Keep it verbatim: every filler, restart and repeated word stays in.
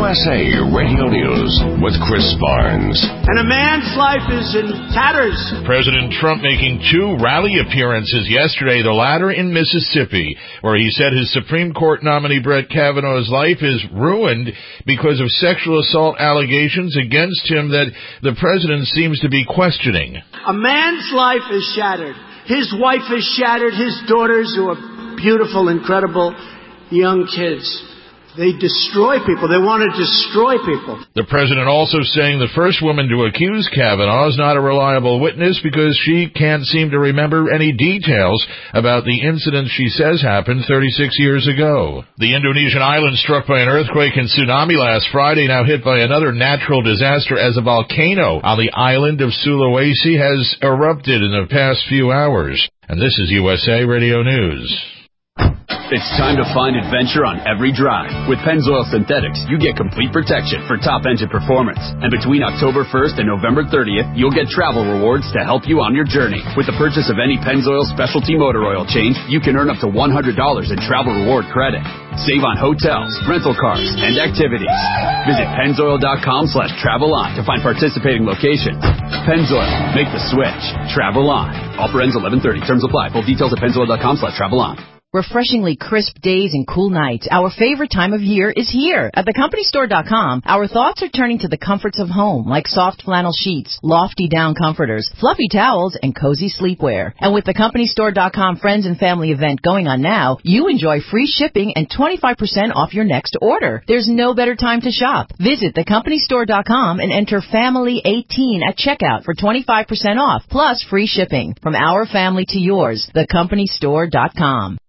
S A Radio News with Chris Barnes. And a man's life is in tatters. President Trump making two rally appearances yesterday, the latter in Mississippi, where he said his Supreme Court nominee Brett Kavanaugh's life is ruined because of sexual assault allegations against him that the president seems to be questioning. A man's life is shattered. His wife is shattered. His daughters, who are beautiful, incredible young kids. They destroy people. They want to destroy people. The president also saying the first woman to accuse Kavanaugh is not a reliable witness because she can't seem to remember any details about the incident she says happened thirty-six years ago. The Indonesian island struck by an earthquake and tsunami last Friday, now hit by another natural disaster as a volcano on the island of Sulawesi has erupted in the past few hours. And this is U S A Radio News. It's time to find adventure on every drive. With Pennzoil Synthetics, you get complete protection for top engine performance. And between October first and November thirtieth, you'll get travel rewards to help you on your journey. With the purchase of any Pennzoil specialty motor oil change, you can earn up to one hundred dollars in travel reward credit. Save on hotels, rental cars, and activities. Visit Pennzoil.com slash travel on to find participating locations. Pennzoil, make the switch. Travel on. Offer ends eleven thirty. Terms apply. Full details at Pennzoil.com slash travel on. Refreshingly crisp days and cool nights. Our favorite time of year is here. At the company store dot com, our thoughts are turning to the comforts of home, like soft flannel sheets, lofty down comforters, fluffy towels, and cozy sleepwear. And with the company store dot com Friends and Family event going on now, you enjoy free shipping and twenty-five percent off your next order. There's no better time to shop. Visit the company store dot com and enter family eighteen at checkout for twenty-five percent off, plus free shipping. From our family to yours, the company store dot com.